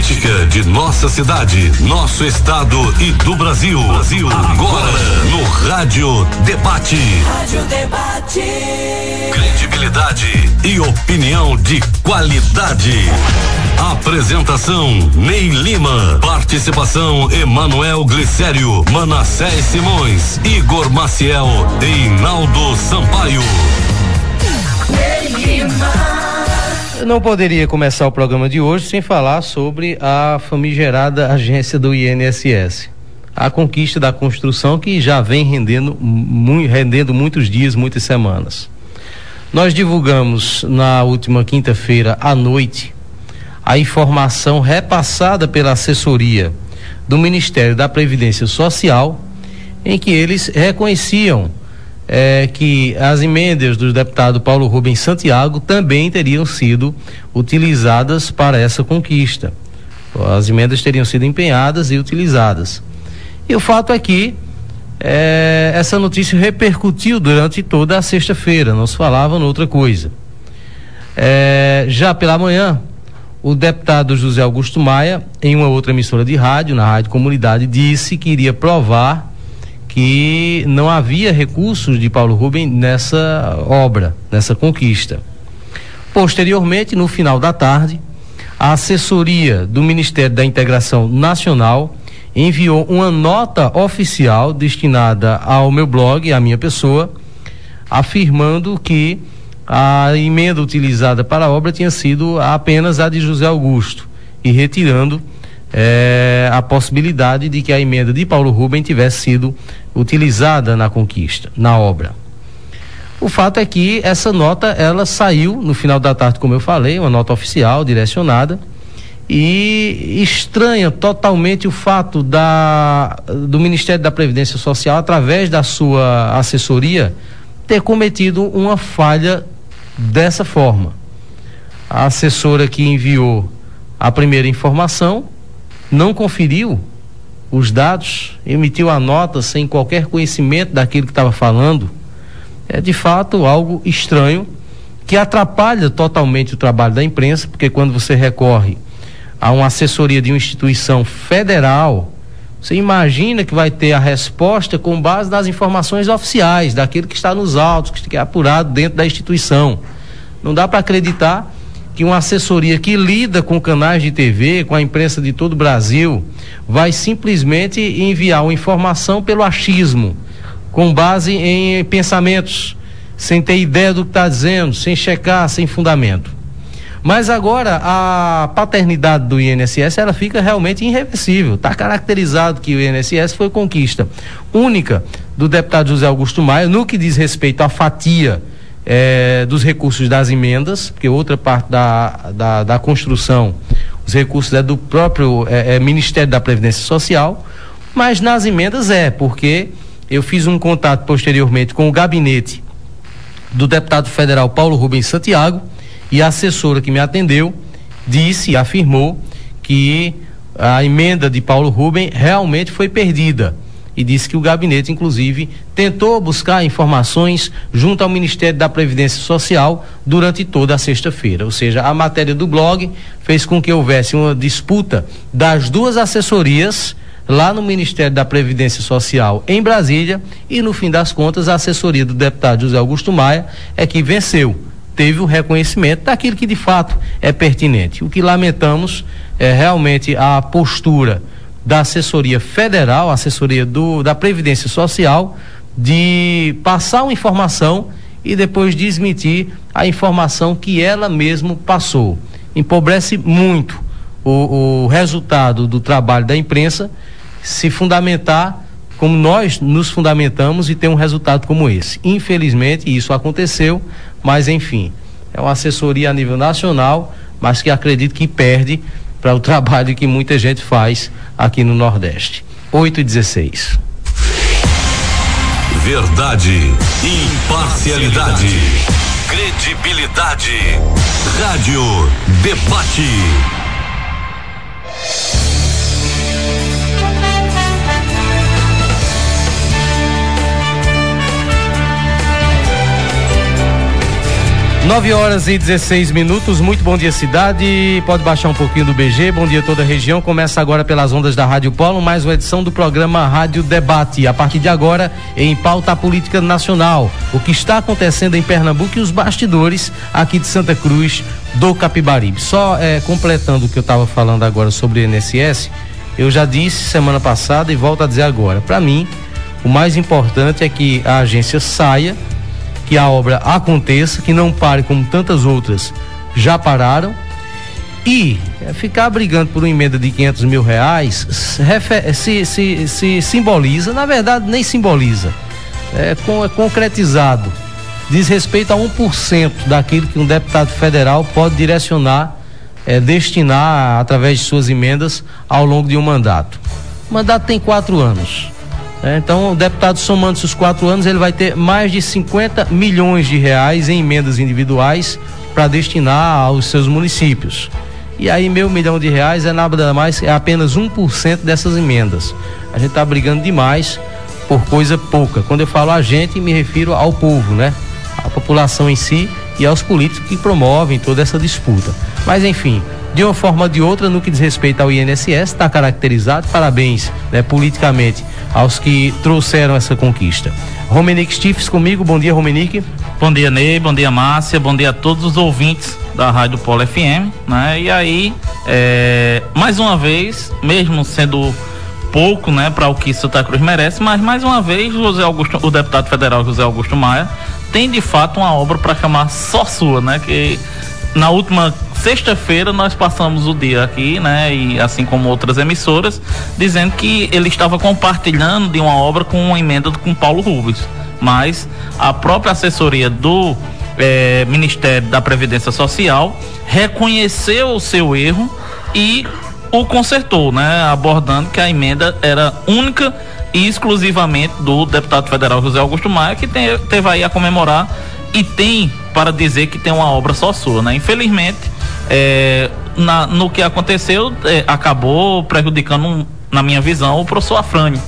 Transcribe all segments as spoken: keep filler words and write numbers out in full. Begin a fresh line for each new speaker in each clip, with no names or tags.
política de nossa cidade, nosso estado e do Brasil. Brasil. Agora no Rádio Debate.
Rádio Debate.
Credibilidade e opinião de qualidade. Apresentação Ney Lima. Participação Emanuel Glicério, Manassés Simões, Igor Maciel e Inaldo Sampaio.
Ney Lima.
Eu não poderia começar o programa de hoje sem falar sobre a famigerada agência do I N S S. A conquista da construção que já vem rendendo, mu- rendendo muitos dias, muitas semanas. Nós divulgamos na última quinta-feira à noite a informação repassada pela assessoria do Ministério da Previdência Social, em que eles reconheciam É, que as emendas do deputado Paulo Rubens Santiago também teriam sido utilizadas para essa conquista. As emendas teriam sido empenhadas e utilizadas. E o fato é que é, essa notícia repercutiu durante toda a sexta-feira, não se falava noutra coisa. É, já pela manhã, o deputado José Augusto Maia, em uma outra emissora de rádio, na Rádio Comunidade, disse que iria provar que não havia recursos de Paulo Rubens nessa obra, nessa conquista. Posteriormente, no final da tarde, a assessoria do Ministério da Integração Nacional enviou uma nota oficial destinada ao meu blog, à minha pessoa, afirmando que a emenda utilizada para a obra tinha sido apenas a de José Augusto e retirando É, a possibilidade de que a emenda de Paulo Rubens tivesse sido utilizada na conquista, na obra. O fato é que essa nota, ela saiu no final da tarde, como eu falei, uma nota oficial, direcionada, e estranha totalmente o fato da, do Ministério da Previdência Social, através da sua assessoria, ter cometido uma falha dessa forma. A assessora que enviou a primeira informação não conferiu os dados, emitiu a nota sem qualquer conhecimento daquilo que estava falando. É de fato algo estranho, que atrapalha totalmente o trabalho da imprensa, porque quando você recorre a uma assessoria de uma instituição federal, você imagina que vai ter a resposta com base nas informações oficiais, daquilo que está nos autos, que é apurado dentro da instituição. Não dá para acreditar que uma assessoria que lida com canais de T V, com a imprensa de todo o Brasil, vai simplesmente enviar uma informação pelo achismo, com base em pensamentos, sem ter ideia do que está dizendo, sem checar, sem fundamento. Mas agora a paternidade do I N S S, ela fica realmente irreversível. Está caracterizado que o I N S S foi conquista única do deputado José Augusto Maia, no que diz respeito à fatia É, dos recursos das emendas, porque outra parte da, da, da construção, os recursos é do próprio é, é, Ministério da Previdência Social, mas nas emendas é, porque eu fiz um contato posteriormente com o gabinete do deputado federal Paulo Rubens Santiago, e a assessora que me atendeu disse e afirmou que a emenda de Paulo Rubens realmente foi perdida. E disse que o gabinete, inclusive, tentou buscar informações junto ao Ministério da Previdência Social durante toda a sexta-feira. Ou seja, a matéria do blog fez com que houvesse uma disputa das duas assessorias lá no Ministério da Previdência Social em Brasília, e no fim das contas a assessoria do deputado José Augusto Maia é que venceu, teve o reconhecimento daquilo que de fato é pertinente. O que lamentamos é realmente a postura da assessoria federal, assessoria do, da Previdência Social, de passar uma informação e depois desmentir a informação que ela mesma passou. Empobrece muito o, o resultado do trabalho da imprensa se fundamentar como nós nos fundamentamos e ter um resultado como esse. Infelizmente isso aconteceu, mas enfim, é uma assessoria a nível nacional, mas que acredito que perde para o trabalho que muita gente faz aqui no Nordeste. oito e dezesseis.
Verdade, imparcialidade, credibilidade. Rádio Debate.
nove horas e dezesseis minutos, muito bom dia cidade, pode baixar um pouquinho do B G, bom dia toda a região, começa agora pelas ondas da Rádio Polo, mais uma edição do programa Rádio Debate, a partir de agora em pauta política nacional, o que está acontecendo em Pernambuco e os bastidores aqui de Santa Cruz do Capibaribe. Só é, completando o que eu estava falando agora sobre o I N S S, eu já disse semana passada e volto a dizer agora, para mim, o mais importante é que a agência saia, que a obra aconteça, que não pare como tantas outras já pararam, e ficar brigando por uma emenda de quinhentos mil reais se, se, se simboliza, na verdade nem simboliza, é, com, é concretizado, diz respeito a um por cento daquilo que um deputado federal pode direcionar, é, destinar através de suas emendas ao longo de um mandato. O mandato tem quatro anos. É, então, o deputado somando esses quatro anos, ele vai ter mais de cinquenta milhões de reais em emendas individuais para destinar aos seus municípios. E aí, meio milhão de reais é nada mais, é apenas um por cento dessas emendas. A gente está brigando demais por coisa pouca. Quando eu falo a gente, me refiro ao povo, né? A população em si e aos políticos que promovem toda essa disputa. Mas, enfim, de uma forma ou de outra, no que diz respeito ao I N S S, está caracterizado. Parabéns, né, politicamente, aos que trouxeram essa conquista. Romenick Stifes comigo, bom dia, Romenick.
Bom dia, Ney, bom dia, Márcia, bom dia a todos os ouvintes da Rádio Polo F M, né? E aí, é, mais uma vez, mesmo sendo pouco, né, para o que Santa Cruz merece, mas mais uma vez, José Augusto, o deputado federal José Augusto Maia tem de fato uma obra para chamar só sua, né? Que na última sexta-feira nós passamos o dia aqui, né, e assim como outras emissoras, dizendo que ele estava compartilhando de uma obra com uma emenda com Paulo Rubens, mas a própria assessoria do eh, Ministério da Previdência Social reconheceu o seu erro e o consertou, né, abordando que a emenda era única e exclusivamente do deputado federal José Augusto Maia, que tem, teve aí a comemorar e tem para dizer que tem uma obra só sua, né? Infelizmente, é, na, no que aconteceu, é, acabou prejudicando, na minha visão, o professor Afrânio,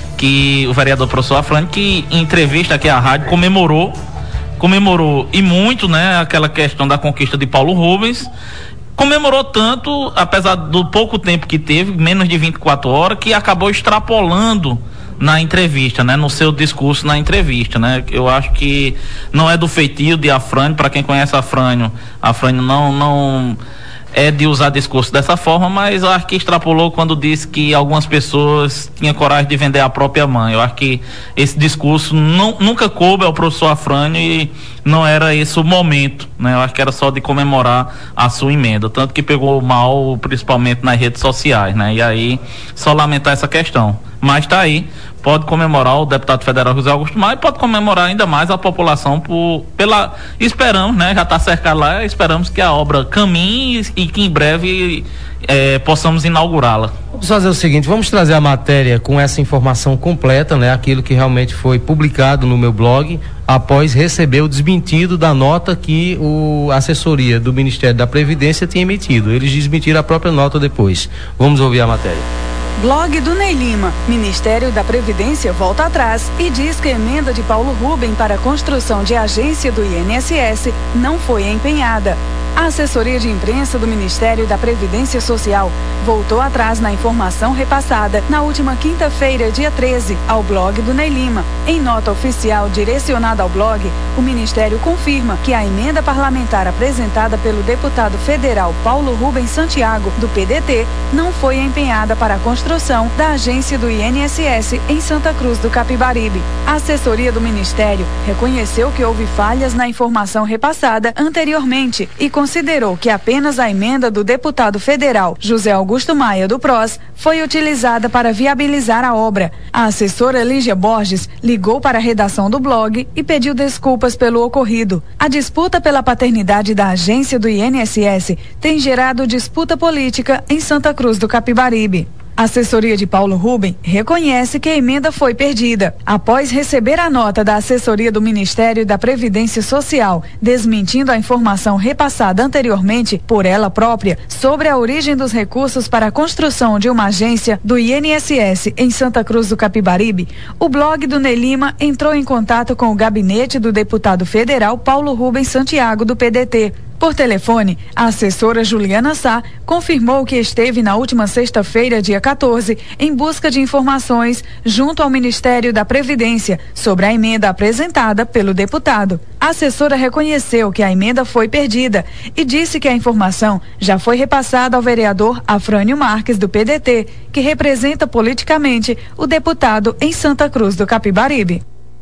que o vereador professor Afrânio, que em entrevista aqui à rádio comemorou, comemorou e muito, né, aquela questão da conquista de Paulo Rubens, comemorou tanto, apesar do pouco tempo que teve, menos de vinte e quatro horas, que acabou extrapolando na entrevista, né, no seu discurso na entrevista, né? Eu acho que não é do feitio de Afrânio, para quem conhece Afrânio, Afrânio não não é de usar discurso dessa forma, mas eu acho que extrapolou quando disse que algumas pessoas tinham coragem de vender a própria mãe. Eu acho que esse discurso não, nunca coube ao professor Afrânio e não era esse o momento, né? Eu acho que era só de comemorar a sua emenda, tanto que pegou mal, principalmente nas redes sociais, né? E aí, só lamentar essa questão. Mas tá aí, pode comemorar o deputado federal José Augusto Maia e pode comemorar ainda mais a população por, pela, esperamos, né, já está cercado lá, esperamos que a obra caminhe e que em breve é, possamos inaugurá-la.
Vamos fazer o seguinte, vamos trazer a matéria com essa informação completa, né, aquilo que realmente foi publicado no meu blog, após receber o desmentido da nota que o, a assessoria do Ministério da Previdência tinha emitido. Eles desmentiram a própria nota depois. Vamos ouvir a matéria.
Blog do Ney Lima. Ministério da Previdência volta atrás e diz que a emenda de Paulo Rubem para a construção de agência do I N S S não foi empenhada. A assessoria de imprensa do Ministério da Previdência Social voltou atrás na informação repassada na última quinta-feira, dia treze, ao blog do Ney Lima. Em nota oficial direcionada ao blog, o Ministério confirma que a emenda parlamentar apresentada pelo deputado federal Paulo Rubens Santiago, do P D T, não foi empenhada para a construção da agência do I N S S em Santa Cruz do Capibaribe. A assessoria do Ministério reconheceu que houve falhas na informação repassada anteriormente e considerou que apenas a emenda do deputado federal José Augusto Maia, do P R O S, foi utilizada para viabilizar a obra. A assessora Lígia Borges ligou para a redação do blog e pediu desculpas pelo ocorrido. A disputa pela paternidade da agência do I N S S tem gerado disputa política em Santa Cruz do Capibaribe. A assessoria de Paulo Rubem reconhece que a emenda foi perdida. Após receber a nota da assessoria do Ministério da Previdência Social, desmentindo a informação repassada anteriormente por ela própria sobre a origem dos recursos para a construção de uma agência do I N S S em Santa Cruz do Capibaribe, o blog do Ney Lima entrou em contato com o gabinete do deputado federal Paulo Rubens Santiago, do P D T. Por telefone, a assessora Juliana Sá confirmou que esteve na última sexta-feira, dia quatorze, em busca de informações junto ao Ministério da Previdência sobre a emenda apresentada pelo deputado. A assessora reconheceu que a emenda foi perdida e disse que a informação já foi repassada ao vereador Afrânio Marques, do P D T, que representa politicamente o deputado em Santa Cruz do Capibaribe.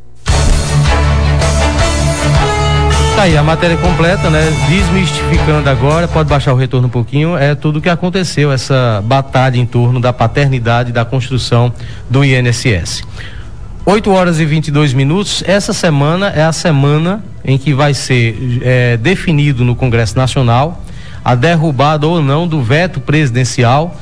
Tá aí a matéria completa, né? Desmistificando agora, pode baixar o retorno um pouquinho, é tudo o que aconteceu, essa batalha em torno da paternidade e da construção do I N S S. oito horas e vinte e dois minutos, essa semana é a semana em que vai ser é, definido no Congresso Nacional a derrubada ou não do veto presidencial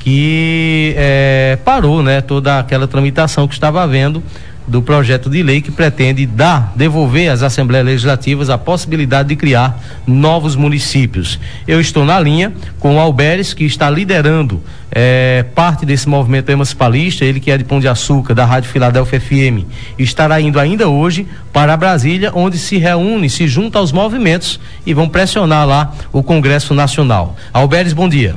que é, parou, né, toda aquela tramitação que estava havendo do projeto de lei que pretende dar, devolver às Assembleias Legislativas a possibilidade de criar novos municípios. Eu estou na linha com o Alberes, que está liderando eh, parte desse movimento emancipalista, ele que é de Pão de Açúcar, da Rádio Filadélfia F M, estará indo ainda hoje para Brasília, onde se reúne, se junta aos movimentos e vão pressionar lá o Congresso Nacional. Alberes, bom dia.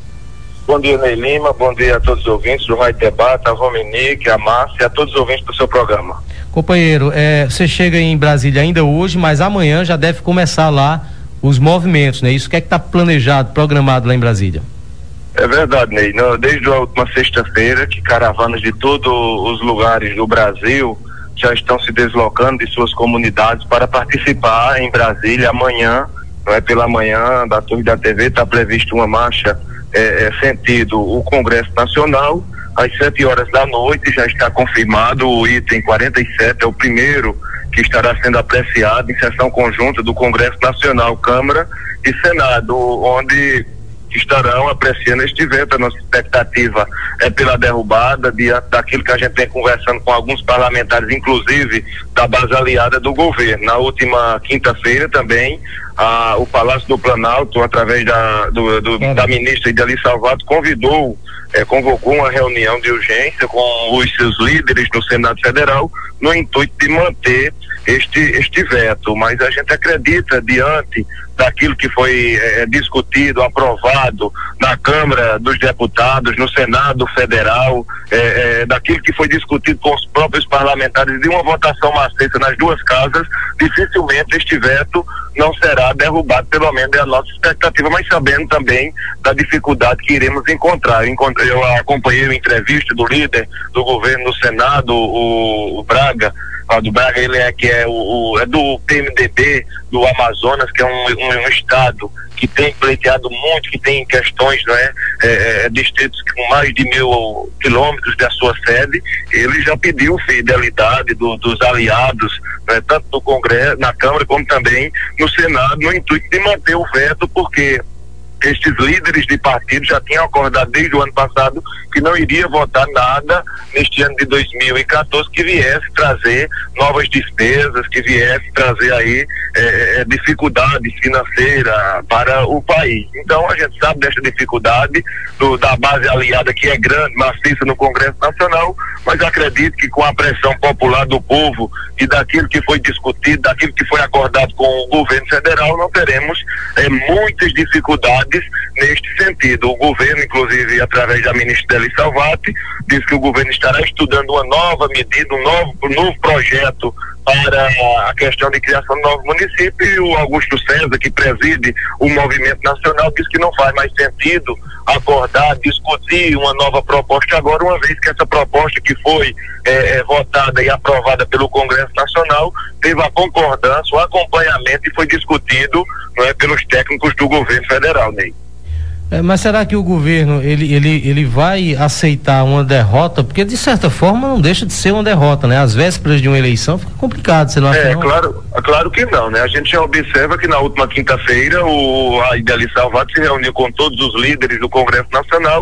Bom dia, Ney Lima, bom dia a todos os ouvintes do Rádio Debate, a Rominique, a Márcia, a todos os ouvintes do seu programa.
Companheiro, é, você chega em Brasília ainda hoje, mas amanhã já deve começar lá os movimentos, né? Isso que é que está planejado, programado lá em Brasília?
É verdade, Ney. No, desde a última sexta-feira, que caravanas de todos os lugares do Brasil já estão se deslocando de suas comunidades para participar em Brasília. Amanhã, não é pela manhã, da Torre da T V, está prevista uma marcha É, é, sentido o Congresso Nacional. Às sete horas da noite já está confirmado o item quarenta e sete, é o primeiro que estará sendo apreciado em sessão conjunta do Congresso Nacional, Câmara e Senado, onde estarão apreciando este veto. A nossa expectativa é pela derrubada, diante daquilo que a gente vem conversando com alguns parlamentares, inclusive da base aliada do governo. Na última quinta-feira também Ah, o Palácio do Planalto, através da, do, do, da ministra Ideli Salvato, convidou, eh, convocou uma reunião de urgência com os seus líderes no Senado Federal, no intuito de manter este, este veto. Mas a gente acredita, diante daquilo que foi eh, discutido, aprovado na Câmara dos Deputados, no Senado Federal, eh, eh, daquilo que foi discutido com os próprios parlamentares, de uma votação maciça nas duas casas, dificilmente este veto não será derrubado, pelo menos é a nossa expectativa, mas sabendo também da dificuldade que iremos encontrar. Eu acompanhei a entrevista do líder do governo no Senado, o, o Braga, do Braga, ele é que é, o, o, é do P M D B do Amazonas, que é um, um, um estado que tem pleiteado muito, que tem questões, não é, é, é distritos com mais de mil quilômetros da sua sede. Ele já pediu fidelidade do, dos aliados, né, tanto no Congresso, na Câmara, como também no Senado, no intuito de manter o veto, porque estes líderes de partido já tinham acordado desde o ano passado que não iria votar nada neste ano de dois mil e quatorze que viesse trazer novas despesas, que viesse trazer aí é, dificuldade financeira para o país. Então a gente sabe desta dificuldade do, da base aliada, que é grande, maciça no Congresso Nacional, mas acredito que com a pressão popular do povo e daquilo que foi discutido, daquilo que foi acordado com o governo federal, não teremos é, muitas dificuldades neste sentido. O governo, inclusive através da ministra Ideli Salvati, diz que o governo estará estudando uma nova medida, um novo, um novo projeto para a questão de criação de novos municípios, e o Augusto César, que preside o movimento nacional, diz que não faz mais sentido acordar, discutir uma nova proposta agora, uma vez que essa proposta que foi é, é, votada e aprovada pelo Congresso Nacional teve a concordância, o acompanhamento e foi discutido, não é, pelos técnicos do governo federal, Ney.
É, mas será que o governo ele, ele, ele vai aceitar uma derrota? Porque de certa forma não deixa de ser uma derrota, né? Às vésperas de uma eleição fica complicado, você não acha?
É,
não?
claro, claro que não, né? A gente já observa que na última quinta-feira o, a Ideli Salvato se reuniu com todos os líderes do Congresso Nacional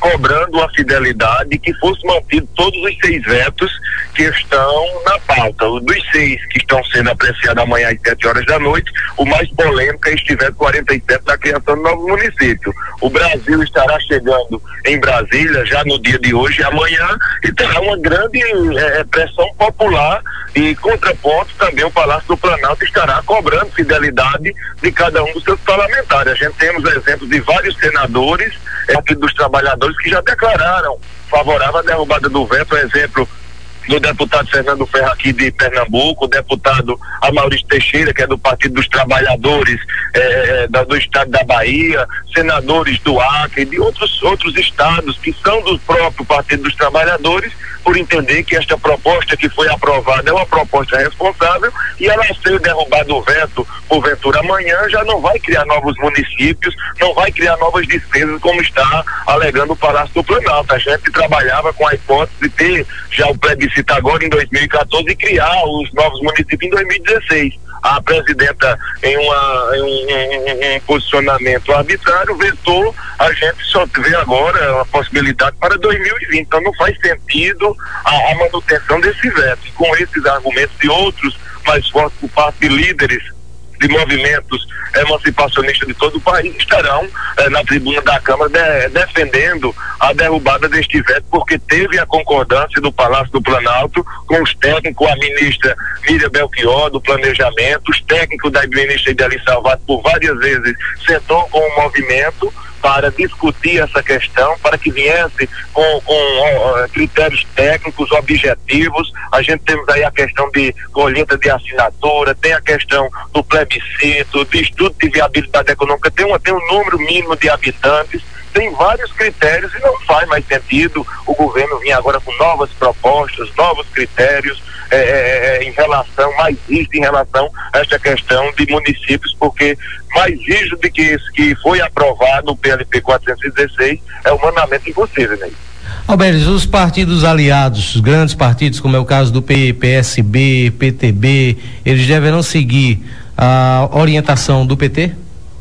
cobrando a fidelidade que fosse mantido todos os seis vetos que estão na pauta. Os dos seis que estão sendo apreciados amanhã às sete horas da noite, o mais polêmico é este veto quarenta e sete da criação de novos municípios. O Brasil estará chegando em Brasília já no dia de hoje e amanhã, e terá uma grande é, pressão popular, e contraponto também o Palácio do Planalto estará cobrando fidelidade de cada um dos seus parlamentares. A gente temos exemplos de vários senadores é, dos trabalhadores que já declararam favorável à derrubada do veto, exemplo do deputado Fernando Ferro aqui de Pernambuco, o deputado Amaurício Teixeira, que é do Partido dos Trabalhadores eh, da, do estado da Bahia, senadores do Acre, de outros, outros estados que são do próprio Partido dos Trabalhadores, por entender que esta proposta que foi aprovada é uma proposta responsável, e ela ser derrubada o veto, porventura amanhã, já não vai criar novos municípios, não vai criar novas despesas, como está alegando o Palácio do Planalto. A gente trabalhava com a hipótese de ter já o plebiscito agora em dois mil e quatorze e criar os novos municípios em dois mil e dezesseis. A presidenta, em, uma, em um, um, um posicionamento arbitrário, vetou. A gente só vê agora a possibilidade para dois mil e vinte. Então não faz sentido a, a manutenção desse veto. E com esses argumentos e outros mais fortes por parte de líderes de movimentos emancipacionistas de todo o país, estarão eh, na tribuna da Câmara de, defendendo a derrubada deste veto, porque teve a concordância do Palácio do Planalto com os técnicos, a ministra Miriam Belchior do Planejamento, os técnicos da ministra Ideli Salvato por várias vezes sentou com o movimento para discutir essa questão, para que viesse com, com uh, critérios técnicos, objetivos. A gente temos aí a questão de colheita de assinatura, tem a questão do plebiscito, de estudo de viabilidade econômica, tem, uma, tem um número mínimo de habitantes, tem vários critérios, e não faz mais sentido o governo vir agora com novas propostas, novos critérios é, é, em relação, mais rígido em relação a esta questão de municípios, porque mais rígido do que esse que foi aprovado, o P L P quatrocentos e dezesseis, é humanamente impossível, né?
Alberto, os partidos aliados, os grandes partidos, como é o caso do P S B, P T B, eles deverão seguir a orientação do P T?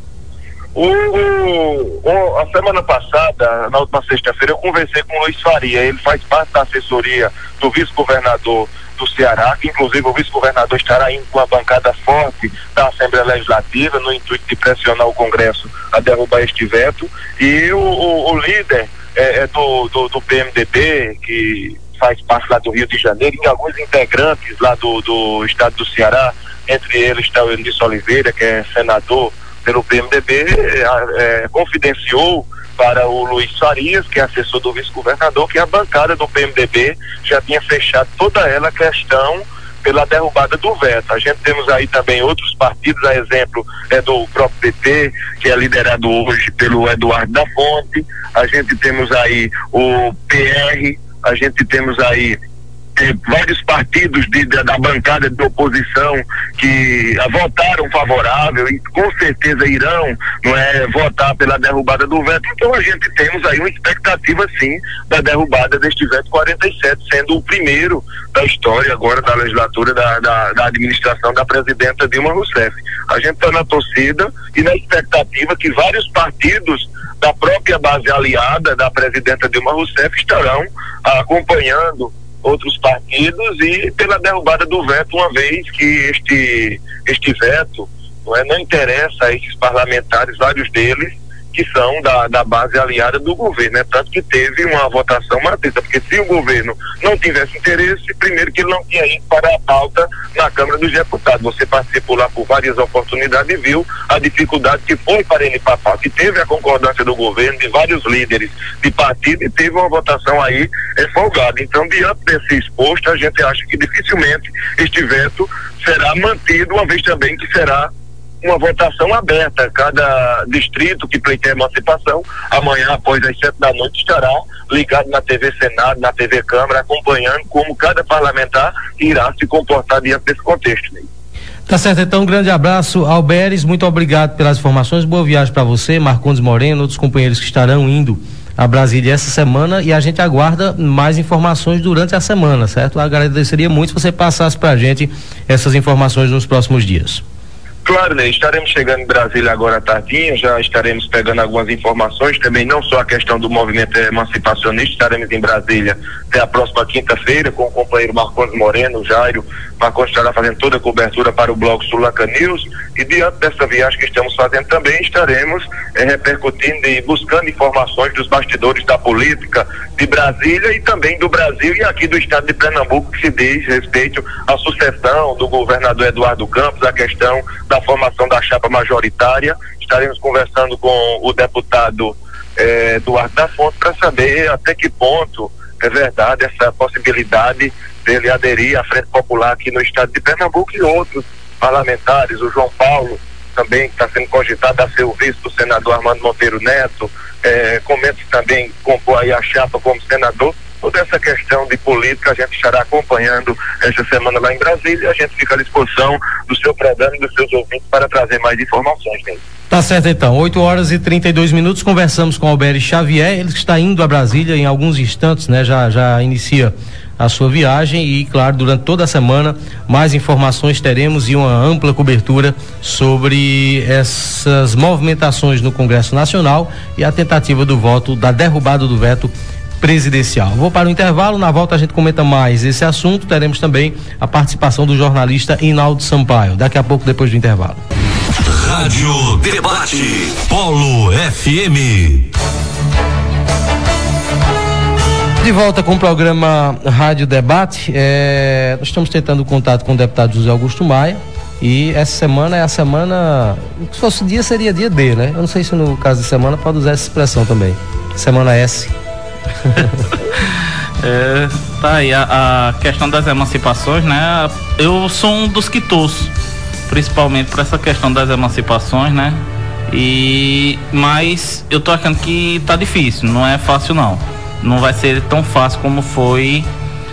O, o, o, a semana passada, na última sexta-feira, eu conversei com o Luiz Faria. Ele faz parte da assessoria do vice-governador do Ceará, que inclusive o vice-governador estará indo com uma bancada forte da Assembleia Legislativa no intuito de pressionar o Congresso a derrubar este veto. E o, o, o líder é, é do, do, do P M D B, que faz parte lá do Rio de Janeiro, e alguns integrantes lá do, do estado do Ceará, entre eles está o Eunice Oliveira, que é senador pelo P M D B, é, é, confidenciou para o Luiz Farias, que é assessor do vice-governador, que a bancada do P M D B já tinha fechado toda ela a questão pela derrubada do veto. A gente temos aí também outros partidos, a exemplo é do próprio P T, que é liderado hoje pelo Eduardo da Fonte. A gente temos aí o P R, a gente temos aí eh, vários partidos de, de, da bancada de oposição que ah, votaram favorável e com certeza irão, não é, votar pela derrubada do veto. Então a gente temos aí uma expectativa sim da derrubada deste veto quarenta e sete, sendo o primeiro da história agora da legislatura da, da, da administração da presidenta Dilma Rousseff. A gente está na torcida e na expectativa que vários partidos da própria base aliada da presidenta Dilma Rousseff estarão ah, acompanhando outros partidos e pela derrubada do veto, uma vez que este, este veto não, é, não interessa a esses parlamentares, vários deles que são da, da base aliada do governo, né? Tanto que teve uma votação maciça, porque se o governo não tivesse interesse, primeiro que ele não tinha ido para a pauta na Câmara dos Deputados. Você participou lá por várias oportunidades e viu a dificuldade que foi para ele para a pauta. E teve a concordância do governo, de vários líderes de partido, e teve uma votação aí é, folgada. Então, diante desse exposto, a gente acha que dificilmente este veto será mantido, uma vez também que será uma votação aberta. Cada distrito que pleiteia emancipação, amanhã após as sete da noite estará ligado na T V Senado, na T V Câmara, acompanhando como cada parlamentar irá se comportar diante desse contexto. Né?
Tá certo, então um grande abraço, Alberes, muito obrigado pelas informações, boa viagem para você, Marcondes Moreno, outros companheiros que estarão indo a Brasília essa semana, e a gente aguarda mais informações durante a semana, certo? Eu agradeceria muito se você passasse pra gente essas informações nos próximos dias.
Claro, né? Estaremos chegando em Brasília agora à tardinha, já estaremos pegando algumas informações, também não só a questão do movimento emancipacionista, estaremos em Brasília até a próxima quinta-feira com o companheiro Marcos Moreno, o Jairo. Marcos estará fazendo toda a cobertura para o blog Sulanca News, e diante dessa viagem que estamos fazendo também estaremos eh, repercutindo e buscando informações dos bastidores da política de Brasília e também do Brasil e aqui do estado de Pernambuco, que se diz respeito à sucessão do governador Eduardo Campos, a questão da formação da chapa majoritária. Estaremos conversando com o deputado eh, Eduardo da Fonte para saber até que ponto é verdade essa possibilidade dele aderir à Frente Popular aqui no estado de Pernambuco, e outros parlamentares, o João Paulo também está sendo cogitado a ser o vice do senador Armando Monteiro Neto, eh, comenta também compor aí a chapa como senador. Toda essa questão de política a gente estará acompanhando esta semana lá em Brasília, e a gente fica à disposição do seu programa e dos seus ouvintes para trazer mais informações dele.
Tá certo, então, oito horas e trinta e dois minutos, conversamos com Alberes Xavier, ele está indo a Brasília em alguns instantes, né, já, já inicia a sua viagem, e claro, durante toda a semana mais informações teremos e uma ampla cobertura sobre essas movimentações no Congresso Nacional e a tentativa do voto, da derrubada do veto presidencial. Vou para o intervalo, na volta a gente comenta mais esse assunto, teremos também a participação do jornalista Inaldo Sampaio, daqui a pouco, depois do intervalo.
Rádio Debate, Polo F M.
De volta com o programa Rádio Debate, é, nós estamos tentando contato com o deputado José Augusto Maia, e essa semana é a semana, se fosse dia seria dia D, né? Eu não sei se no caso de semana pode usar essa expressão também, semana S.
É, tá aí a, a questão das emancipações, né? Eu sou um dos que torço, principalmente por essa questão das emancipações, né? E mas eu tô achando que tá difícil, não é fácil não. Não vai ser tão fácil como foi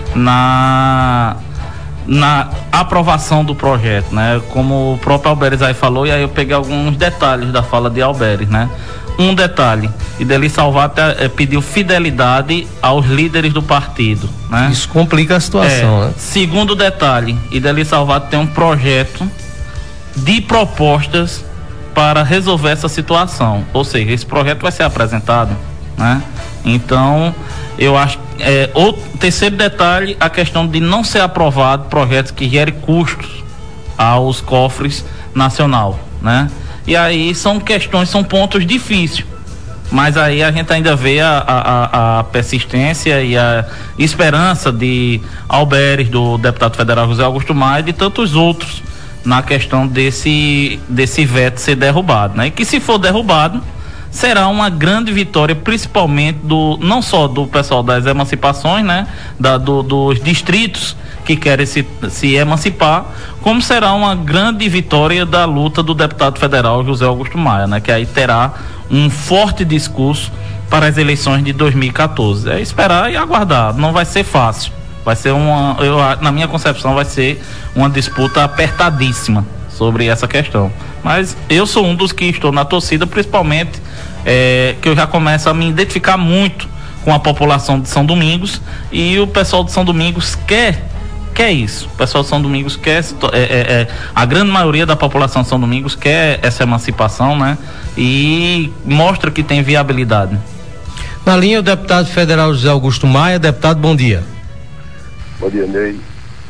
na na aprovação do projeto, né? Como o próprio Alberes aí falou, e aí eu peguei alguns detalhes da fala de Alberes, né? Um detalhe, Ideli Salvato eh, pediu fidelidade aos líderes do partido, né?
Isso complica a situação,
é,
né?
Segundo detalhe, Ideli Salvato tem um projeto de propostas para resolver essa situação, ou seja, esse projeto vai ser apresentado, né? Então, eu acho, é, o terceiro detalhe, a questão de não ser aprovado projetos que gerem custos aos cofres nacional, né? E aí são questões, são pontos difíceis, mas aí a gente ainda vê a, a, a persistência e a esperança de Alberes, do deputado federal José Augusto Maia, e de tantos outros na questão desse, desse veto ser derrubado, né? E que, se for derrubado, será uma grande vitória, principalmente do, não só do pessoal das emancipações, né? Da, do, dos distritos que querem se, se emancipar, como será uma grande vitória da luta do deputado federal José Augusto Maia, né? Que aí terá um forte discurso para as eleições de dois mil e quatorze. É esperar e aguardar, não vai ser fácil, vai ser uma, eu, na minha concepção, vai ser uma disputa apertadíssima sobre essa questão, mas eu sou um dos que estou na torcida, principalmente é, que eu já começo a me identificar muito com a população de São Domingos, e o pessoal de São Domingos quer quer isso, o pessoal de São Domingos quer, é, é, é, a grande maioria da população de São Domingos quer essa emancipação, né? E mostra que tem viabilidade.
Na linha, o deputado federal José Augusto Maia. Deputado, bom dia.
Bom dia, Ney.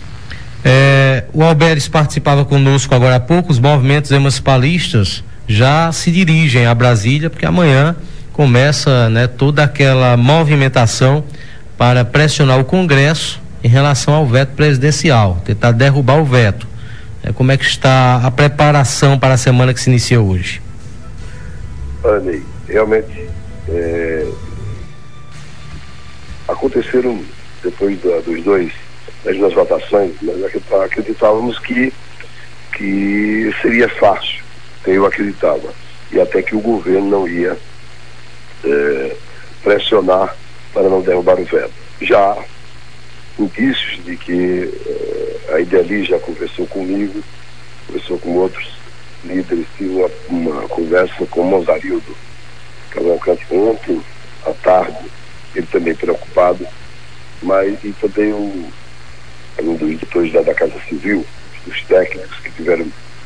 É, o Alberes participava conosco agora há pouco. Os movimentos emancipalistas já se dirigem a Brasília, porque amanhã começa, né, toda aquela movimentação para pressionar o Congresso em relação ao veto presidencial, tentar derrubar o veto. É, como é que está a preparação para a semana que se inicia hoje?
Olha, Ney, realmente é, aconteceram, depois da, dos dois das duas votações, nós acreditávamos que, que seria fácil, eu acreditava, e até que o governo não ia é, pressionar para não derrubar o veto. Já há indícios de que é, a Ideli já conversou comigo, conversou com outros líderes, tive uma, uma conversa com o Mozarildo Cavalcante ontem à tarde, ele também preocupado, mas e também o um dos editores da, da Casa Civil, os técnicos que tiveram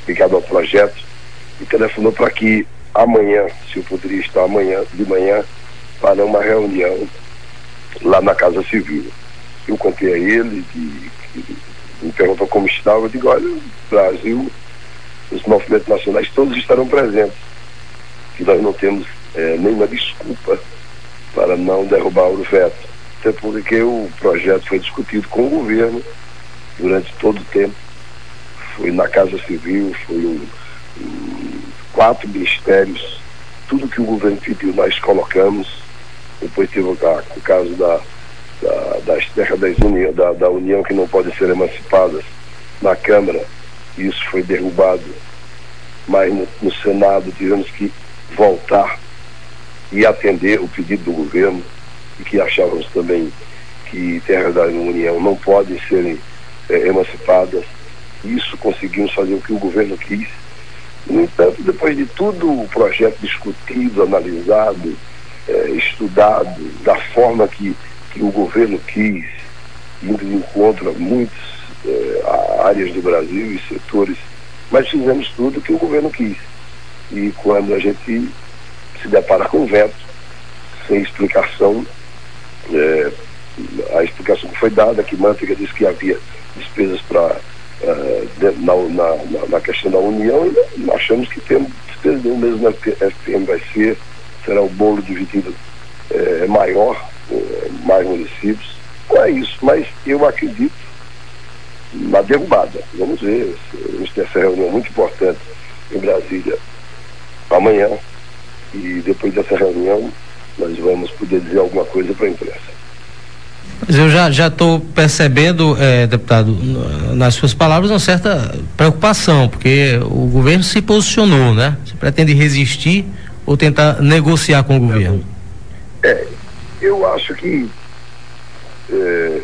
ligado ao projeto, e telefonou para que amanhã, se eu poderia estar amanhã, de manhã, para uma reunião lá na Casa Civil. Eu contei a ele, de, que me perguntou como estava, eu digo, olha, o Brasil, os movimentos nacionais todos estarão presentes, que nós não temos é, nenhuma desculpa para não derrubar o veto, até porque o projeto foi discutido com o governo durante todo o tempo, foi na Casa Civil, foi um, um, quatro ministérios, tudo que o governo pediu nós colocamos, depois teve o, o caso da, da, das terras das união, da, da União que não podem ser emancipadas na Câmara, e isso foi derrubado, mas no, no Senado tivemos que voltar e atender o pedido do governo, e que achávamos também que terras da União não podem serem é, emancipadas. Isso conseguimos fazer o que o governo quis. No entanto, depois de tudo o projeto discutido, analisado, é, estudado, da forma que, que o governo quis, indo de encontro a muitas é, áreas do Brasil e setores, mas fizemos tudo o que o governo quis. E quando a gente se depara com veto, sem explicação, é, a explicação que foi dada, que Manteiga disse que havia despesas para uh, na, na, na questão da União, e nós achamos que temos despesas, o mesmo F P M vai ser, será o bolo dividido é, maior, é, mais municípios. Não é isso, mas eu acredito na derrubada. Vamos ver, vamos ter essa reunião muito importante em Brasília amanhã, e depois dessa reunião nós vamos poder dizer alguma coisa para a imprensa.
Mas eu já já estou percebendo, eh, deputado, nas suas palavras, uma certa preocupação, porque o governo se posicionou, né? Você pretende resistir ou tentar negociar com o governo?
É, eu acho que é,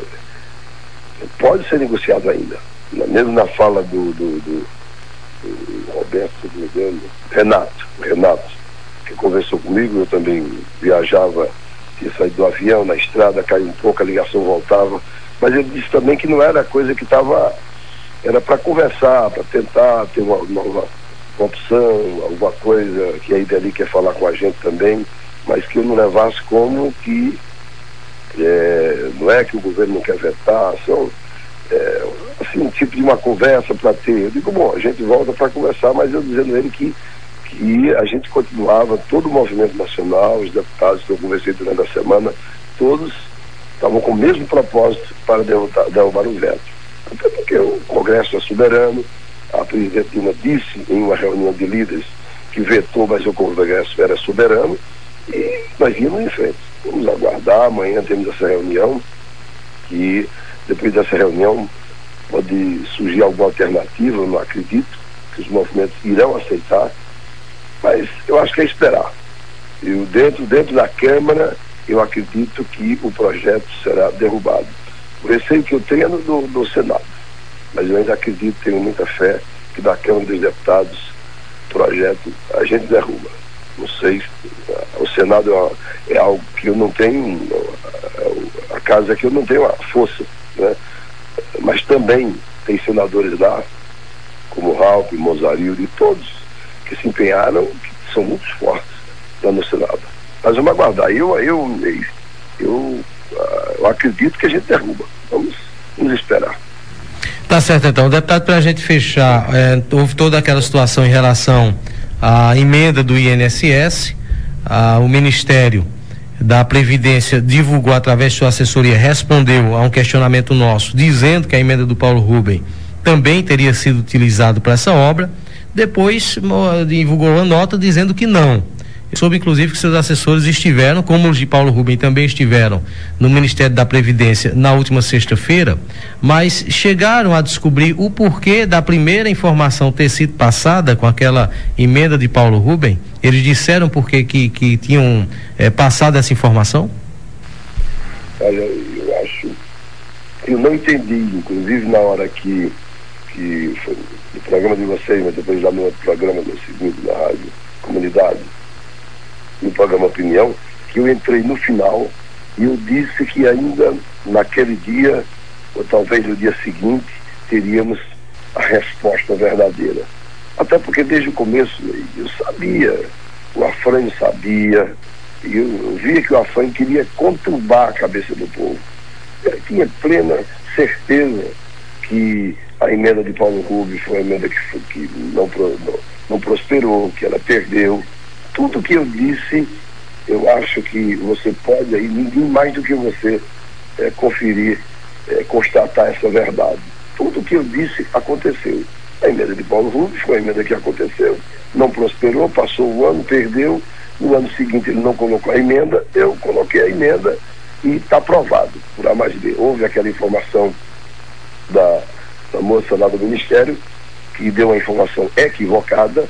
pode ser negociado ainda. Mesmo na fala do, do, do, do Roberto, do Renato, Renato, que conversou comigo, eu também viajava, tinha saído do avião, na estrada, caiu um pouco, a ligação voltava, mas ele disse também que não era coisa que estava, era para conversar, para tentar ter uma nova opção, alguma coisa que aí dali quer falar com a gente também, mas que eu não levasse como que é, não é que o governo não quer vetar, são é, assim, um tipo de uma conversa para ter. Eu digo, bom, a gente volta para conversar, mas eu dizendo a ele que que a gente continuava, todo o movimento nacional, os deputados que eu conversei durante a semana, todos estavam com o mesmo propósito para derrotar, derrubar o veto. Até porque o Congresso é soberano, a presidente Dilma disse em uma reunião de líderes que vetou, mas o Congresso era soberano, e nós íamos em frente. Vamos aguardar, amanhã temos essa reunião, que depois dessa reunião pode surgir alguma alternativa, eu não acredito que os movimentos irão aceitar, mas eu acho que é esperar. Eu, dentro, dentro da Câmara, eu acredito que o projeto será derrubado. O receio que eu tenho é no, no Senado, mas eu ainda acredito, tenho muita fé, que da Câmara dos Deputados, o projeto a gente derruba. Não sei, o Senado é, é algo que eu não tenho, a casa que eu não tenho a força, né? Mas também tem senadores lá, como Ralph, Mozarildo e todos, que se empenharam, que são muito fortes lá no Senado. Mas vamos aguardar. Eu, eu, eu, eu acredito que a gente derruba. Vamos, vamos esperar.
Tá certo, então. Deputado, para a gente fechar, é, houve toda aquela situação em relação à emenda do I N S S, a, o Ministério da Previdência divulgou através de sua assessoria, respondeu a um questionamento nosso, dizendo que a emenda do Paulo Rubem também teria sido utilizado para essa obra. Depois divulgou uma nota dizendo que não. Eu soube, inclusive, que seus assessores estiveram, como os de Paulo Rubem também estiveram no Ministério da Previdência na última sexta-feira, mas chegaram a descobrir o porquê da primeira informação ter sido passada com aquela emenda de Paulo Rubem. Eles disseram por que que, que tinham é, passado essa informação?
Olha, eu acho, eu não entendi, inclusive na hora que, que foi no programa de vocês, mas depois lá no outro programa, no segundo, na Rádio Comunidade, no programa Opinião, que eu entrei no final e eu disse que ainda naquele dia, ou talvez no dia seguinte, teríamos a resposta verdadeira. Até porque desde o começo eu sabia, o Afrânio sabia, e eu, eu via que o Afrânio queria conturbar a cabeça do povo. Eu tinha plena certeza que a emenda de Paulo Rubens foi uma emenda que, foi, que não, não, não prosperou, que ela perdeu. Tudo que eu disse, eu acho que você pode aí, ninguém mais do que você, é, conferir, é, constatar essa verdade. Tudo que eu disse aconteceu. A emenda de Paulo Rubens foi a emenda que aconteceu, não prosperou, passou o ano, perdeu. No ano seguinte ele não colocou a emenda, eu coloquei a emenda e está aprovado por A mais B. Houve aquela informação da, da moça lá do Ministério que deu uma informação equivocada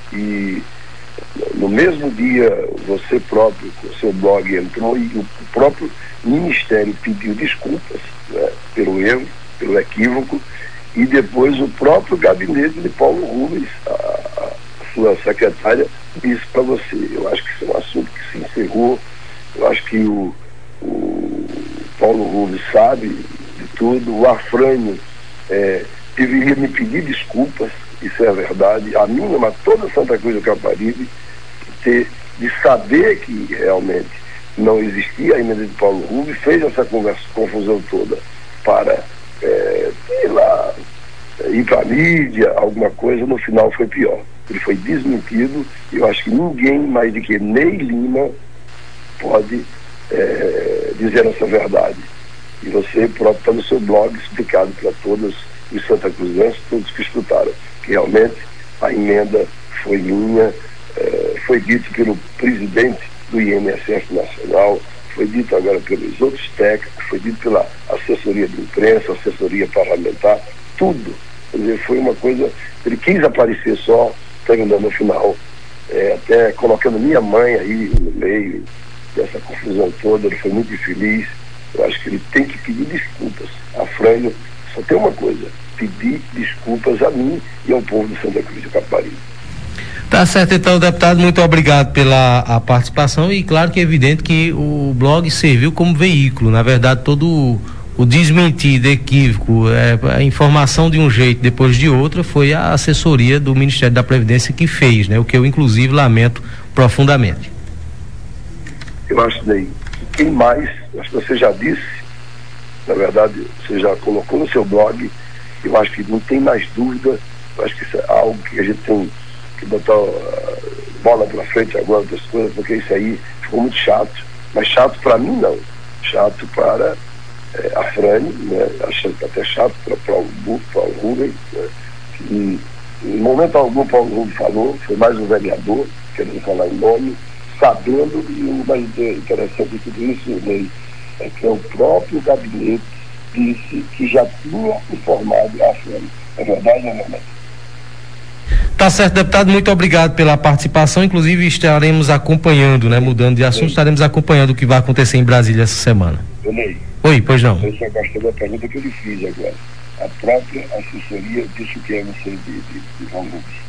e no mesmo dia você próprio, com o seu blog entrou e o próprio Ministério pediu desculpas, né, pelo erro, pelo equívoco, e depois o próprio gabinete de Paulo Rubens, a, a sua secretária, disse para você. Eu acho que isso é um assunto que se encerrou. Eu acho que o, o Paulo Rubens sabe de tudo. O Afrânio é, deveria me pedir desculpas, isso é a verdade, a mim, mas toda Santa Cruz do Caparibe, ter, de saber que realmente não existia a emenda de Paulo Rubens, fez essa conversa, confusão toda para é, sei lá, ir para a mídia, alguma coisa. No final foi pior. Ele foi desmentido e eu acho que ninguém mais do que Ney Lima pode é, dizer essa verdade. E você próprio está no seu blog explicado para todos os Santa Cruzenses, todos que escutaram, que realmente a emenda foi minha, é, foi dito pelo presidente do I N S S Nacional, foi dito agora pelos outros técnicos, foi dito pela assessoria de imprensa, assessoria parlamentar, tudo. Quer dizer, foi uma coisa, ele quis aparecer só, terminando no final, é, até colocando minha mãe aí no meio dessa confusão toda. Ele foi muito infeliz. Eu acho que ele tem que pedir desculpas. Afrânio só tem uma coisa, pedir desculpas a mim e ao povo de Santa Cruz do Caparibe.
Tá certo, então, deputado, muito obrigado pela a participação e claro que é evidente que o blog serviu como veículo. Na verdade, todo o, o desmentido, equívoco, é, a informação de um jeito depois de outra foi a assessoria do Ministério da Previdência que fez, né? O que eu inclusive lamento profundamente.
Eu acho, Ney, que quem mais, acho que você já disse, na verdade, você já colocou no seu blog, eu acho que não tem mais dúvida, eu acho que isso é algo que a gente tem que botar uh, bola pra frente agora das coisas, porque isso aí ficou muito chato, mas chato para mim não, chato para é, a Frane, né? Achando que até chato para o Paulo Rubens, né? E em momento algum Paulo Rubens falou, foi mais um vereador, querendo falar em nome, sabendo, e o mais interessante de tudo isso, né, é que é o próprio gabinete disse que já tinha informado a Frane. É verdade, né, Renato?
Tá certo, deputado, muito obrigado pela participação, inclusive estaremos acompanhando, né, mudando de assunto, estaremos acompanhando o que vai acontecer em Brasília essa semana.
Ney,
Oi, pois não.
você já gostou da pergunta que eu lhe fiz agora. A própria assessoria disse o que é você de, de, de Paulo Rubens.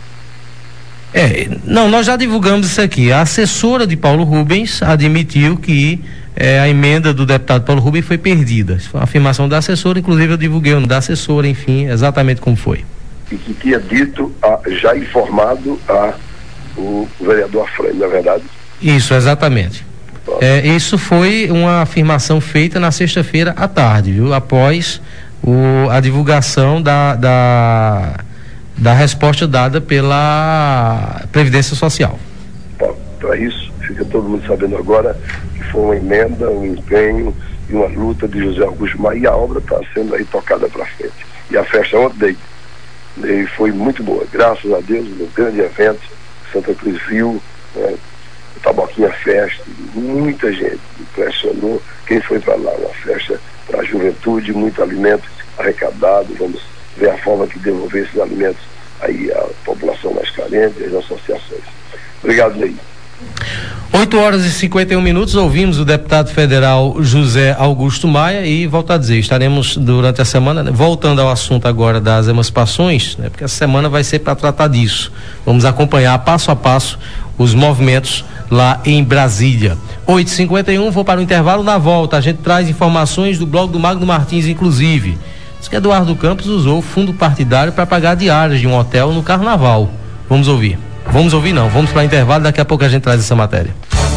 É, não, nós já divulgamos isso aqui. A assessora de Paulo Rubens admitiu que é, a emenda do deputado Paulo Rubens foi perdida. Isso foi uma afirmação da assessora, inclusive eu divulguei o da assessora, enfim, exatamente como foi.
E que tinha dito, a, já informado a o vereador Afrânio, não é verdade?
Isso, exatamente. É, isso foi uma afirmação feita na sexta-feira à tarde, viu? Após o, a divulgação da, da, da resposta dada pela Previdência Social.
Para isso, fica todo mundo sabendo agora que foi uma emenda, um empenho e uma luta de José Augusto Maia, e a obra está sendo aí tocada para frente. E a festa ontem e foi muito boa, graças a Deus, um grande evento, Santa Cruz viu, né, Taboquinha Festa, muita gente, impressionou quem foi para lá, uma festa para a juventude, muito alimento arrecadado, vamos ver a forma que devolver esses alimentos aí à população mais carente, às associações. Obrigado, Ney.
oito horas e cinquenta e um minutos, ouvimos o deputado federal José Augusto Maia e volto a dizer, estaremos durante a semana, né, voltando ao assunto agora das emancipações, né, porque essa semana vai ser para tratar disso. Vamos acompanhar passo a passo os movimentos lá em Brasília. oito e cinquenta e um, vou para o intervalo. Na volta a gente traz informações do blog do Magno Martins, inclusive. Diz que Eduardo Campos usou o fundo partidário para pagar diárias de um hotel no Carnaval. Vamos ouvir. Vamos ouvir não, vamos para o intervalo, daqui a pouco a gente traz essa matéria.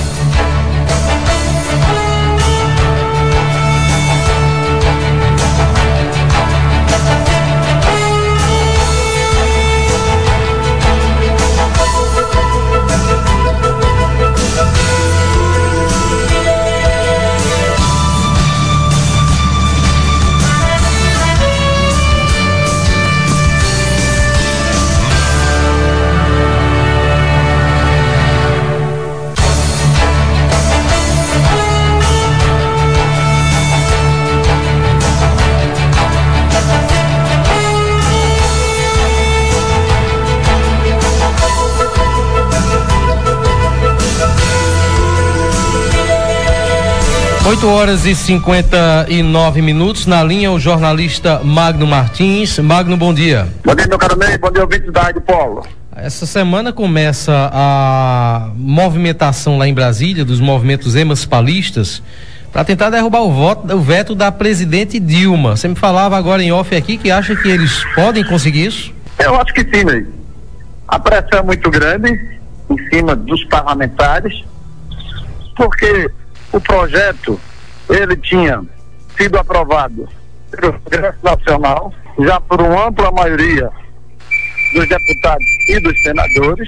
oito horas e cinquenta e nove minutos, na linha o jornalista Magno Martins. Magno, bom dia.
Bom dia, meu caro Ney, bom dia, ouvintes da Rádio Polo.
Essa semana começa a movimentação lá em Brasília, dos movimentos emancipalistas, para tentar derrubar o, voto, o veto da presidente Dilma. Você me falava agora em off aqui que acha que eles podem conseguir isso?
Eu acho que sim, Ney. A pressão é muito grande em cima dos parlamentares, porque o projeto, ele tinha sido aprovado pelo Congresso Nacional, já por uma ampla maioria dos deputados e dos senadores.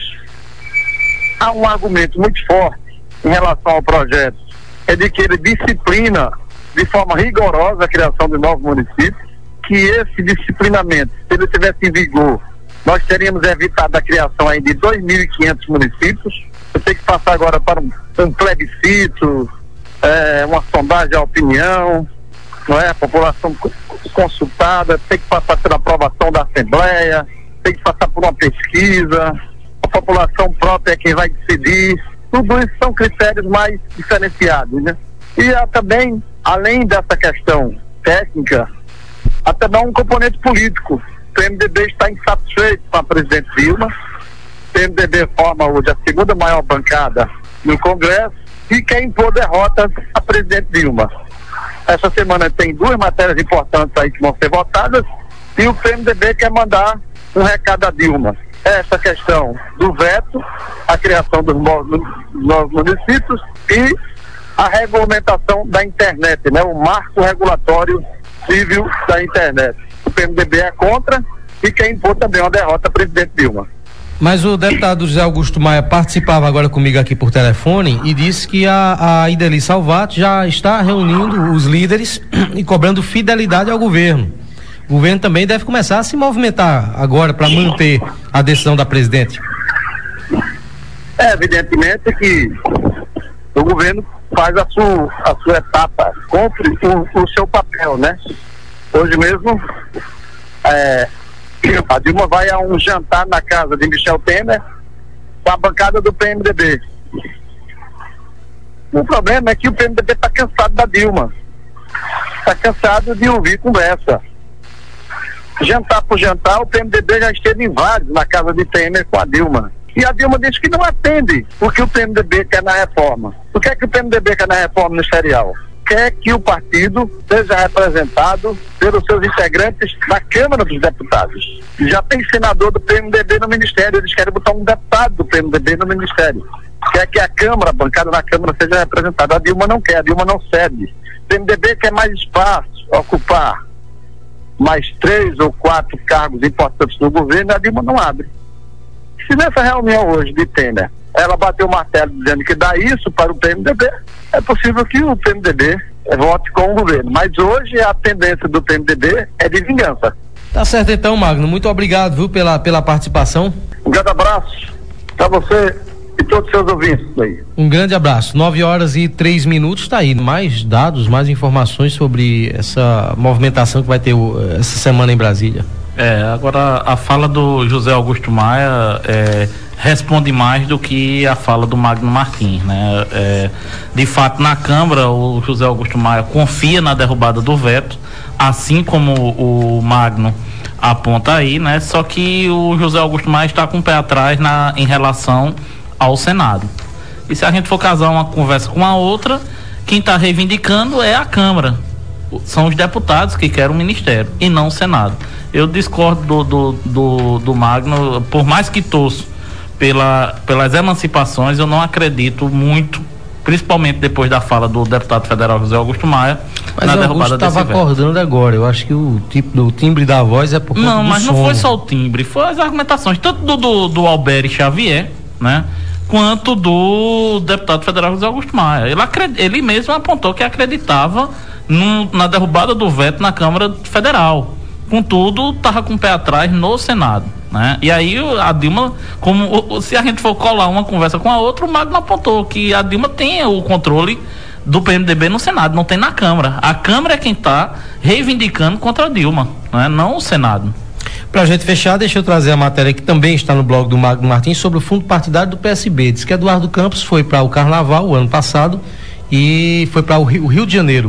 Há um argumento muito forte em relação ao projeto, é de que ele disciplina de forma rigorosa a criação de novos municípios, que esse disciplinamento, se ele tivesse em vigor, nós teríamos evitado a criação aí de dois mil e quinhentos municípios. Eu tenho que passar agora para um, um plebiscito, É, uma sondagem de opinião, não é? A população consultada, tem que passar pela aprovação da Assembleia, tem que passar por uma pesquisa, a população própria é quem vai decidir. Tudo isso são critérios mais diferenciados, né? E há também, além dessa questão técnica, há também um componente político. O P M D B está insatisfeito com a presidente Dilma. O P M D B forma hoje a segunda maior bancada no Congresso e quer impor derrotas à presidente Dilma. Essa semana tem duas matérias importantes aí que vão ser votadas e o P M D B quer mandar um recado a Dilma. Essa questão do veto, a criação dos novos, novos municípios e a regulamentação da internet, né? O marco regulatório civil da internet. O P M D B é contra e quer impor também uma derrota à presidente Dilma.
Mas o deputado José Augusto Maia participava agora comigo aqui por telefone e disse que a, a Ideli Salvato já está reunindo os líderes e cobrando fidelidade ao governo. O governo também deve começar a se movimentar agora para manter a decisão da presidente.
É evidentemente que o governo faz a sua, a sua etapa, cumpre o, o seu papel, né? Hoje mesmo, é, a Dilma vai a um jantar na casa de Michel Temer com a bancada do P M D B. O problema é que o P M D B está cansado da Dilma, está cansado de ouvir conversa. Jantar por jantar, o P M D B já esteve em vários na casa de Temer com a Dilma. E a Dilma disse que não atende o que o P M D B quer na reforma. O que é que o P M D B quer na reforma ministerial? Quer que o partido seja representado pelos seus integrantes na Câmara dos Deputados. Já tem senador do P M D B no Ministério, eles querem botar um deputado do P M D B no Ministério. Quer que a Câmara, a bancada na Câmara seja representada. A Dilma não quer, a Dilma não cede. O P M D B quer mais espaço, ocupar mais três ou quatro cargos importantes do governo, a Dilma não abre. Se nessa reunião hoje de Temer, ela bateu o martelo dizendo que dá isso para o P M D B, é possível que o P M D B vote com o governo. Mas hoje a tendência do P M D B é de vingança.
Tá certo então, Magno. Muito obrigado, viu, pela, pela participação.
Um grande abraço para você e todos os seus ouvintes aí.
Um grande abraço. nove horas e três minutos, tá aí. Mais dados, mais informações sobre essa movimentação que vai ter essa semana em Brasília.
É, agora a fala do José Augusto Maia é, responde mais do que a fala do Magno Martins, né? É, de fato, na Câmara, o José Augusto Maia confia na derrubada do veto, assim como o Magno aponta aí, né? Só que o José Augusto Maia está com o pé atrás na, em relação ao Senado. E se a gente for casar uma conversa com a outra, quem está reivindicando é a Câmara. São os deputados que querem o ministério e não o Senado. Eu discordo do, do, do, do Magno, por mais que torço pela, pelas emancipações, eu não acredito muito, principalmente depois da fala do deputado federal José Augusto Maia,
mas
na
o
derrubada desse veto.
Estava acordando agora, eu acho que o tipo do timbre da voz é por conta
Não,
do
mas
sono.
não foi só o timbre, foi as argumentações, tanto do, do, do Alberi Xavier, né? Quanto do deputado federal José Augusto Maia. Ele, acred, ele mesmo apontou que acreditava num, na derrubada do veto na Câmara Federal. Contudo, estava com o pé atrás no Senado, né? E aí a Dilma, como se a gente for colar uma conversa com a outra, o Magno apontou que a Dilma tem o controle do P M D B no Senado, não tem na Câmara. A Câmara é quem está reivindicando contra a Dilma, né? Não o Senado.
Para a gente fechar, deixa eu trazer a matéria que também está no blog do Magno Martins sobre o fundo partidário do P S B. Diz que Eduardo Campos foi para o Carnaval o ano passado e foi para o Rio, o Rio de Janeiro.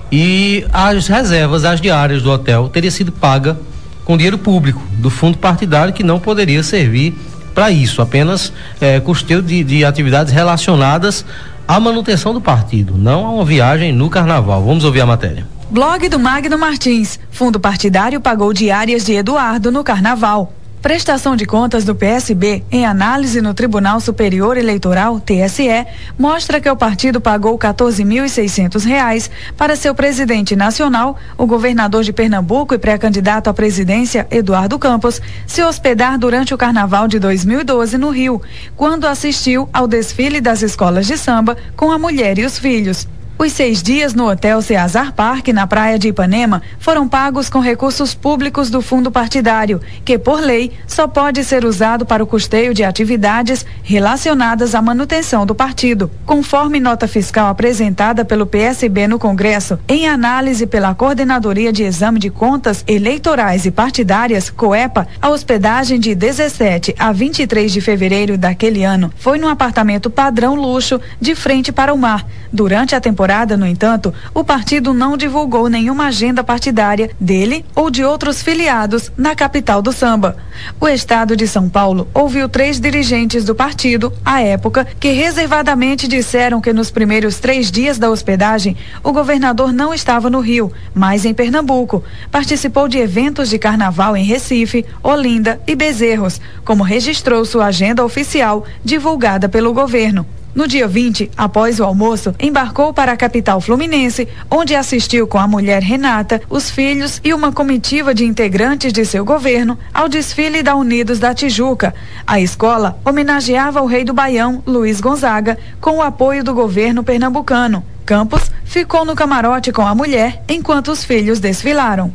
E as reservas, as diárias do hotel, teria sido paga com dinheiro público do fundo partidário, que não poderia servir para isso, apenas é, custeio de, de atividades relacionadas à manutenção do partido, não a uma viagem no Carnaval. Vamos ouvir a matéria.
Blog do Magno Martins. Fundo partidário pagou diárias de Eduardo no Carnaval. Prestação de contas do P S B, em análise no Tribunal Superior Eleitoral, T S E, mostra que o partido pagou quatorze mil e seiscentos reais para seu presidente nacional, o governador de Pernambuco e pré-candidato à presidência, Eduardo Campos, se hospedar durante o Carnaval de dois mil e doze no Rio, quando assistiu ao desfile das escolas de samba com a mulher e os filhos. Os seis dias no Hotel Ceasar Park, na praia de Ipanema, foram pagos com recursos públicos do fundo partidário, que, por lei, só pode ser usado para o custeio de atividades relacionadas à manutenção do partido. Conforme nota fiscal apresentada pelo P S B no Congresso, em análise pela Coordenadoria de Exame de Contas Eleitorais e Partidárias, COEPA, a hospedagem de dezessete a vinte e três de fevereiro daquele ano foi num apartamento padrão luxo, de frente para o mar. Durante a temporada, no entanto, o partido não divulgou nenhuma agenda partidária dele ou de outros filiados na capital do samba. O estado de São Paulo ouviu três dirigentes do partido, à época, que reservadamente disseram que nos primeiros três dias da hospedagem, o governador não estava no Rio, mas em Pernambuco. Participou de eventos de carnaval em Recife, Olinda e Bezerros, como registrou sua agenda oficial divulgada pelo governo. No dia vinte, após o almoço, embarcou para a capital fluminense, onde assistiu com a mulher Renata, os filhos e uma comitiva de integrantes de seu governo ao desfile da Unidos da Tijuca. A escola homenageava o rei do Baião, Luiz Gonzaga, com o apoio do governo pernambucano. Campos ficou no camarote com a mulher enquanto os filhos desfilaram.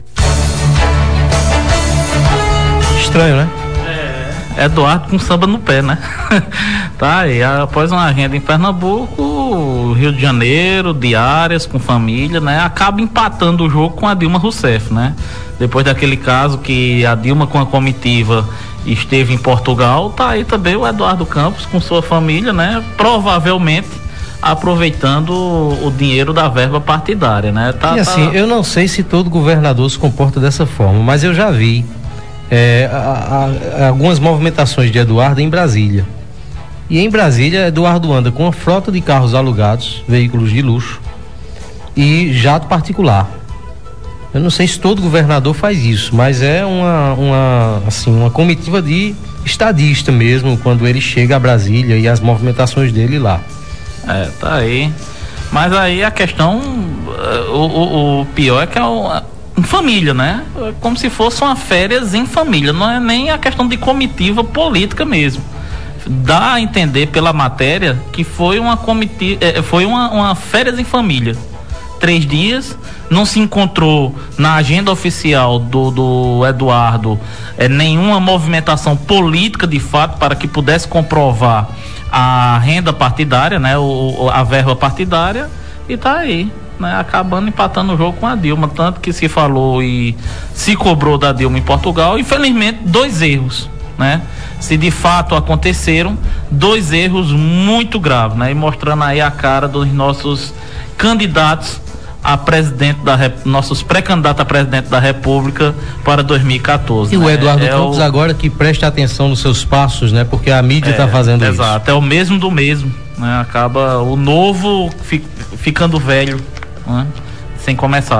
Estranho, né?
Eduardo com samba no pé, né? Tá aí, após uma agenda em Pernambuco, Rio de Janeiro, diárias com família, né? Acaba empatando o jogo com a Dilma Rousseff, né? Depois daquele caso que a Dilma com a comitiva esteve em Portugal, tá aí também o Eduardo Campos com sua família, né? Provavelmente aproveitando o dinheiro da verba partidária, né? Tá,
e assim, tá... eu não sei se todo governador se comporta dessa forma, mas eu já vi É, a, a, algumas movimentações de Eduardo em Brasília. E em Brasília, Eduardo anda com uma frota de carros alugados, veículos de luxo e jato particular. Eu não sei se todo governador faz isso, mas é uma, uma, assim, uma comitiva de estadista mesmo, quando ele chega a Brasília e as movimentações dele lá.
É, tá aí. Mas aí a questão, o, o, o pior é que é o família, né? Como se fosse uma férias em família, não é nem a questão de comitiva política mesmo. Dá a entender pela matéria que foi uma comitiva, foi uma, uma férias em família. Três dias, não se encontrou na agenda oficial do, do Eduardo é, nenhuma movimentação política de fato para que pudesse comprovar a renda partidária, né? O, a verba partidária, e tá aí, né, acabando empatando o jogo com a Dilma, tanto que se falou e se cobrou da Dilma em Portugal. Infelizmente, dois erros, né? Se de fato aconteceram, dois erros muito graves, né? E mostrando aí a cara dos nossos candidatos a presidente da Rep... nossos pré-candidatos a presidente da República para dois mil e quatorze.
E
né?
o Eduardo
é
Campos
o...
agora que preste atenção nos seus passos, né? Porque a mídia está
é,
fazendo
exato,
isso.
Exato, é o mesmo do mesmo, né? Acaba o novo fi... ficando velho, né? Sem começar.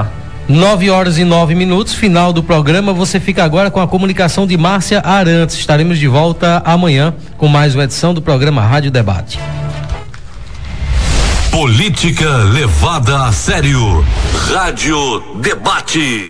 Nove horas e nove minutos, final do programa. Você fica agora com a comunicação de Márcia Arantes. Estaremos de volta amanhã com mais uma edição do programa Rádio Debate.
Política levada a sério. Rádio Debate.